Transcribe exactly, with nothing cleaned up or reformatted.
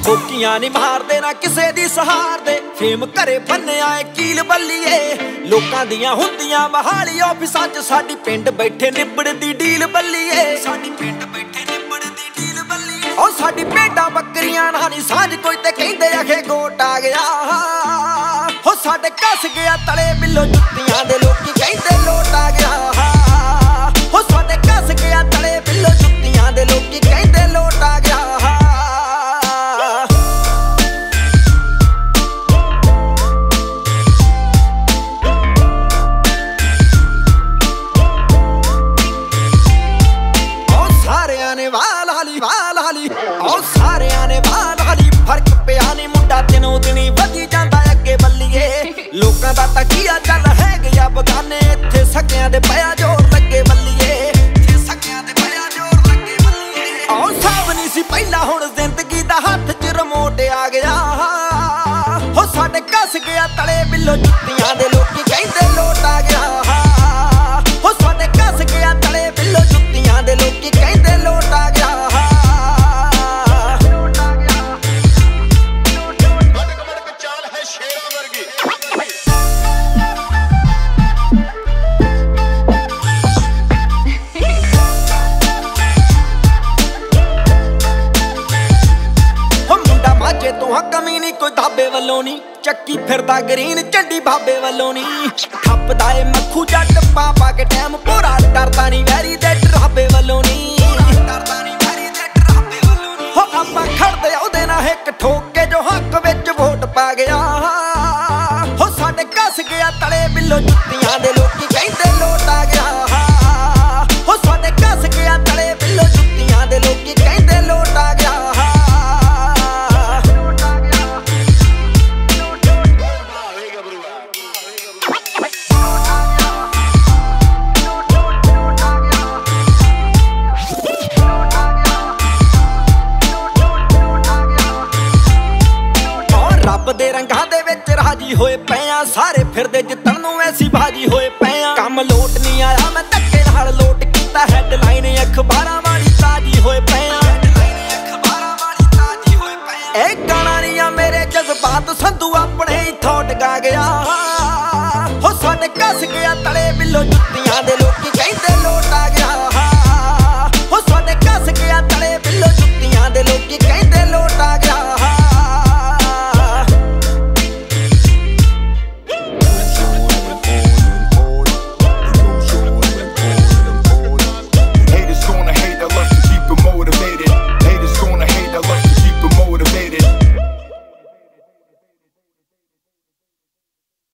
ਠੋਕੀਆਂ ਨਹੀਂ ਮਾਰਦੇ ਨਾ ਕਿਸੇ ਦੀ ਸਹਾਰ ਦੇ ਫੇਮ ਘਰੇ ਬੰਨਿਆ ਏ ਕੀਲ ਬੱਲੀਏ ਲੋਕਾਂ ਦੀਆਂ ਹੁੰਦੀਆਂ ਮਹਾਲੀ ਆਫਿਸਾਂ 'ਚ ਸਾਡੀ ਪਿੰਡ ਬੈਠੇ ਨਿਬੜਦੀ ਡੀਲ ਬੱਲੀਏ ਸਾਡੀ ਪਿੰਡ ਬੈਠੇ ਨਿਬੜਦੀ ਡੀਲ ਬੱਲੀਏ ਓ ਸਾਡੀ ਭੇਡਾਂ ਬੱਕਰੀਆਂ ਨਾਲ ਨਹੀਂ ਸਾਂਝ ਕੋਈ ਤੇ ਕਹਿੰਦੇ ਆਖੇ ਗੋਟ ਆ ਗਿਆ ਹੋ ਸਾਡੇ ਕੱਸ ਗਿਆ ਤਲੇ ਬਿੱਲੋ ਜੁੱਤੀਆਂ ਦੇ ਲੋਕੀ ਕਹਿੰਦੇ ਲੋਟ ਆ ਗਿਆ ਹੋ ਸਾਡੇ ਕੱਸ ਗਿਆ ਤਲੇ ਬਿੱਲੋ ਜੁੱਤੀਆਂ ਦੇ ਲੋਕੀ ਕਹਿੰਦੇ ਲੋਟ ਆ ਗਿਆ ਓ ਸਾਰਿਆਂ ਨੇ ਵਾਲ ਹਾਲੀ ਫਰਕ ਪਿਆ ਨੀ ਮੁੰਡਾ ਦਿਨੋਂ ਦਿਨੀ ਵਧੀ ਜਾਂਦਾ ਅੱਗੇ ਬੱਲੀਏ ਲੋਕਾਂ ਦਾ ਤਕੀਆ ਚੱਲ ਹੈ ਗਿਆ ਬਗਾਨੇ ਇੱਥੇ ਸਕਿਆਂ ਦੇ ਪਿਆ ਜੋਰ ਲੱਗੇ ਬੱਲੀਏ ਇੱਥੇ ਸਕਿਆਂ ਦੇ ਪਿਆ ਜੋਰ ਲੱਗੇ ਬੱਲੀਏ ਓ ਸਾਬ ਨਹੀਂ ਸੀ ਪਹਿਲਾਂ ਹੁਣ ਜ਼ਿੰਦਗੀ ਦਾ ਹੱਥ 'ਚ ਰਿਮੋਟ ਆ ਗਿਆ ਹੋ ਸਾਡੇ ਕੱਸ ਗਿਆ ਤਲੇ ਬਿੱਲੋ ਜੁੱਤੀਆਂ ਦੇ ਲੋਕੀ ਕਹਿੰਦੇ ਲੋਟ ਆ ਗਿਆ ਹੋ ਸਾਡੇ ਕੱਸ ਗਿਆ ਤਲੇ ਬਿੱਲੋ ਜੁੱਤੀਆਂ ਦੇ ਲੋਕੀ ਕਹਿੰਦੇ ਲੋਟ ਆ ਗਿਆ ਕਮੀ ਨੀ ਕੋਈ ਦਾਬੇ ਵੱਲੋਂ ਨੀ ਚੱਕੀ ਫਿਰਦਾ ਗਰੀਨ ਝੰਡੀ ਬਾਬੇ ਵੱਲੋਂ ਨੀ ਠੱਪਦਾ ਏ ਮੱਖੂ ਜੱਟ ਪਾ ਪਾ ਕੇ ਟਾਈਮ ਪੂਰਾ ਡਰਦਾ ਨੀ ਵੈਰੀ ਦੇ ਡਰਾਬੇ ਵੱਲੋਂ ਨੀ ਡਰਦਾ ਨੀ ਵੈਰੀ ਦੇ ਡਰਾਬੇ ਵੱਲੋਂ ਨੀ ਹੋ ਆਪਾਂ ਖੜਦੇ ਉਹਦੇ ਨਾਲ ਇੱਕ ਠੋਕ ਕੇ ਜੋ ਹੱਕ ਵਿੱਚ ਵੋਟ ਪਾ ਗਿਆ ਹੋ ਸਾਡੇ ਕੱਸ ਗਿਆ ਤਲੇ ਬਿੱਲੋ ਜੁੱਤੀਆਂ ਦੇ ਲੋਕੀ ਕਹਿੰਦੇ ਲੋਟ ਆ ਗਿਆ ਹੋ ਸਾਡੇ ਕੱਸ ਗਿਆ ਤਲੇ ਬਿੱਲੋ ਜੁੱਤੀਆਂ ਦੇ ਲੋਕੀ ਕਹਿੰਦੇ ਲੋਟ ਆ ਗਿਆ ਦੇ ਰੰਗਾਂ ਦੇ ਵਿੱਚ ਰਾਜੀ ਹੋਏ ਪਏ ਆ ਸਾਰੇ ਫਿਰਦੇ ਜਿੱਤਣ ਨੂੰ ਐਸੀ ਬਾਜੀ ਹੋਏ ਪਏ ਆ ਕੰਮ ਲੋਟ ਨਹੀਂ ਆਇਆ ਮੈਂ ਧੱਕੇ ਨਾਲ ਲੋਟ ਕੀਤਾ ਹੈਡਲਾਈਨ ਅਖਬਾਰਾਂ ਵਾਲੀ ਤਾਜੀ ਹੋਏ ਪਏ ਆ ਅਖਬਾਰਾਂ ਵਾਲੀ ਤਾਜੀ ਹੋਏ ਪਏ ਆ ਇਹ ਗਾਣਾ ਨਹੀਂ ਆ ਮੇਰੇ ਜਜ਼ਬਾਤ ਸੰਧੂ ਆਪਣੇ ਹੀ ਥੋਟ ਗਾ ਗਿਆ ਹੋ ਸਾਡੇ ਕੱਸ ਗਿਆ ਤਲੇ ਬਿੱਲੋ